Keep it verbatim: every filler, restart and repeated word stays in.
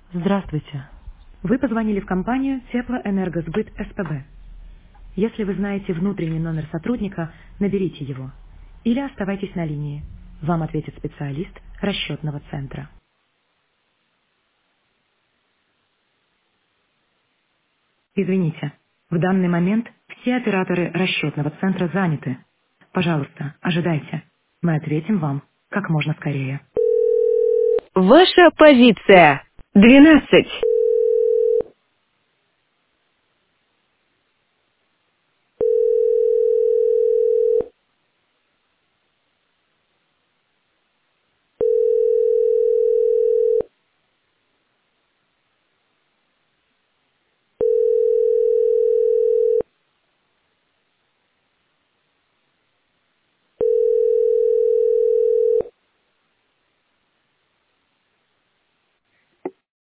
Здравствуйте. Вы позвонили в компанию Теплоэнергосбыт СПБ. Если вы знаете внутренний номер сотрудника, наберите его. Или оставайтесь на линии. Вам ответит специалист расчетного центра. Извините, в данный момент все операторы расчетного центра заняты. Пожалуйста, ожидайте. Мы ответим вам как можно скорее. Ваша позиция. двенадцать.